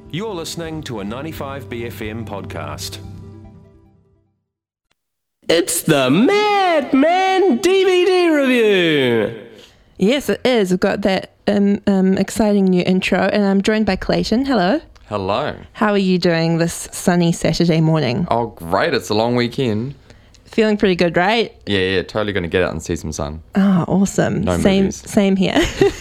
You're listening to a 95BFM podcast. It's the Madman DVD review. Yes, it is. We've got that exciting new intro, and I'm joined by Clayton. Hello. Hello. How are you doing this sunny Saturday morning? Oh, great. It's a long weekend. Feeling pretty good, right? Yeah, totally going to get out and see some sun. Oh, awesome. No same movies. Same here.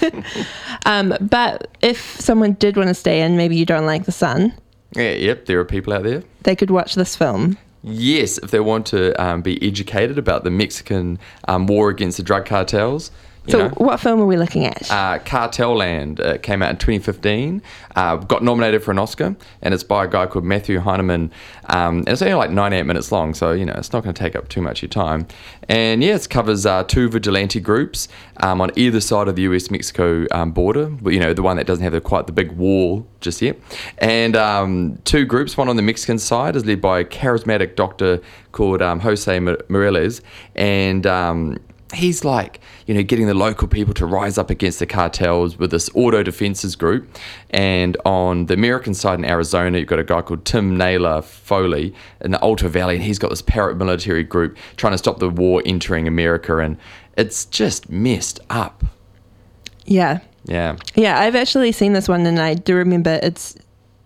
But if someone did want to stay in, maybe you don't like the sun, Yep, there are people out there. they could watch this film. Yes, if they want to be educated about the Mexican war against the drug cartels. So what film are we looking at? Cartel Land came out in 2015, got nominated for an Oscar, and it's by a guy called Matthew Heineman, and it's only like 98 minutes long, so it's not going to take up too much of your time. And it covers two vigilante groups on either side of the US-Mexico border, the one that doesn't have quite the big wall just yet. And two groups, one on the Mexican side is led by a charismatic doctor called Jose Mireles, and he's getting the local people to rise up against the cartels with this auto defenses group. And on the American side in Arizona, you've got a guy called Tim Naylor Foley in the Alta Valley, and he's got this paramilitary group trying to stop the war entering America, and it's just messed up. Yeah, I've actually seen this one, and I do remember it's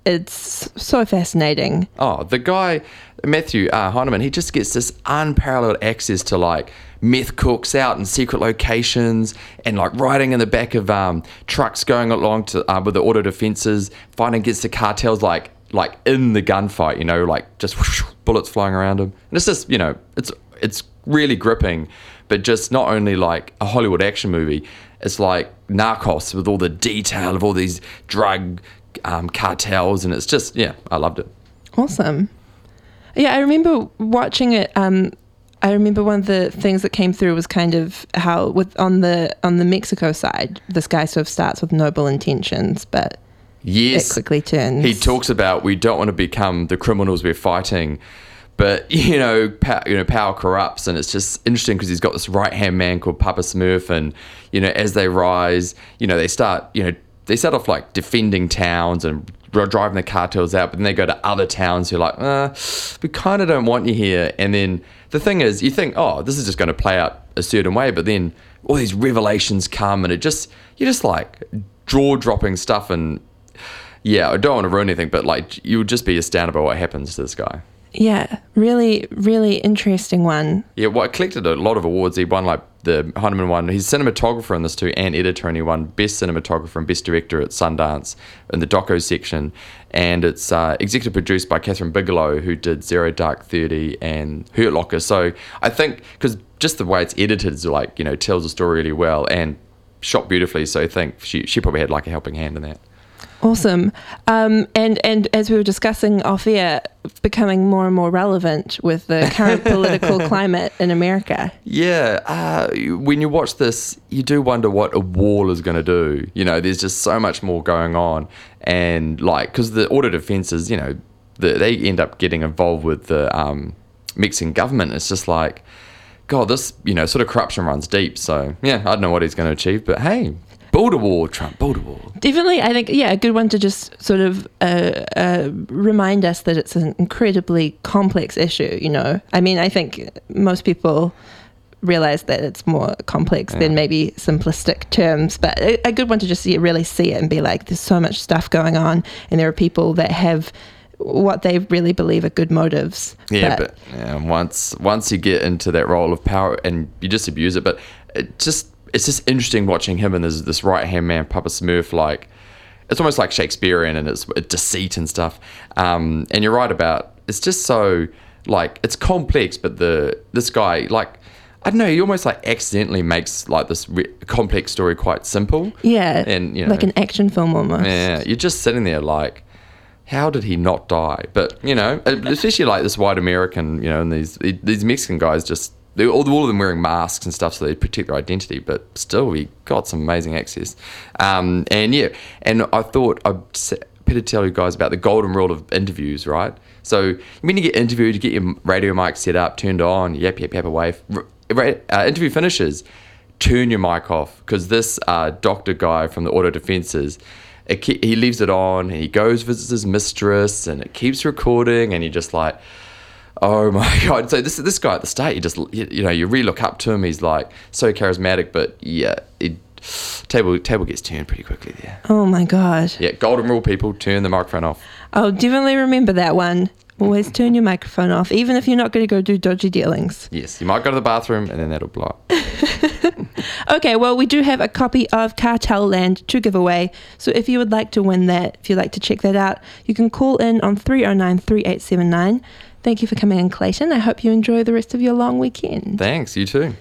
so fascinating. Oh, the guy, Matthew Heineman, he just gets this unparalleled access to meth cooks out in secret locations and riding in the back of trucks going along to with the auto defenses, fighting against the cartels like in the gunfight, just whoosh, bullets flying around him. And it's just, it's really gripping, but just not only like a Hollywood action movie, it's like Narcos with all the detail of all these drug cartels, and it's just, I loved it. Awesome. Yeah, I remember watching it. I remember one of the things that came through was kind of how on the Mexico side, this guy sort of starts with noble intentions, but it quickly turns. He talks about we don't want to become the criminals we're fighting, but power corrupts, and it's just interesting because he's got this right hand man called Papa Smurf, and as they rise, they start off defending towns and driving the cartels out, but then they go to other towns who are like, we kind of don't want you here. And then the thing is, you think, oh, this is just going to play out a certain way, but then all these revelations come, and you're just jaw-dropping stuff, and I don't want to ruin anything, but you would just be astounded by what happens to this guy. Yeah, really, really interesting one. Yeah, well, it collected a lot of awards. He won the Heineman one. He's cinematographer in this too, and editor, and he won Best Cinematographer and Best Director at Sundance in the doco section. And it's executive produced by Catherine Bigelow, who did Zero Dark 30 and Hurt Locker. So I think, because just the way it's edited is tells the story really well and shot beautifully. So I think she probably had a helping hand in that. Awesome. And as we were discussing off air, becoming more and more relevant with the current political climate in America. Yeah. When you watch this, you do wonder what a wall is going to do. There's just so much more going on. And because the auto defenses, they end up getting involved with the Mexican government. It's just God, this, sort of corruption runs deep. So, I don't know what he's going to achieve, but hey, build a wall, Trump, build a wall. Definitely, I think, a good one to just sort of remind us that it's an incredibly complex issue, I mean, I think most people realize that it's more complex than maybe simplistic terms, but a good one to just really see it and be like, there's so much stuff going on, and there are people that have what they really believe are good motives. Yeah, but once you get into that role of power and you just abuse it, but it's just interesting watching him and this right-hand man, Papa Smurf, it's almost like Shakespearean and it's deceit and stuff. And you're right about, it's just so, it's complex, but this guy, I don't know, he almost accidentally makes this complex story quite simple. Yeah, and like an action film almost. Yeah, you're just sitting there how did he not die? But, especially this white American, and these Mexican guys just, all of them wearing masks and stuff so they protect their identity, but still we got some amazing access. And I thought I'd better tell you guys about the golden rule of interviews, right? So when you get interviewed, you get your radio mic set up, turned on, yap away. Interview finishes, turn your mic off, because this doctor guy from the auto defenses he leaves it on, and he goes visits his mistress, and it keeps recording, and you're just like, oh my God. So this guy at the start, you really look up to him. He's like so charismatic, but yeah, table gets turned pretty quickly there. Oh my God. Yeah, golden rule, people, turn the microphone off. I'll definitely remember that one. Always turn your microphone off, even if you're not going to go do dodgy dealings. Yes, you might go to the bathroom and then that'll blow up. Okay, well, we do have a copy of Cartel Land to give away. So if you would like to win that, if you'd like to check that out, you can call in on 309-3879. Thank you for coming in, Clayton. I hope you enjoy the rest of your long weekend. Thanks, you too.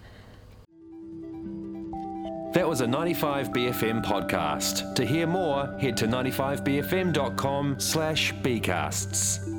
That was a 95BFM podcast. To hear more, head to 95bfm.com/bcasts.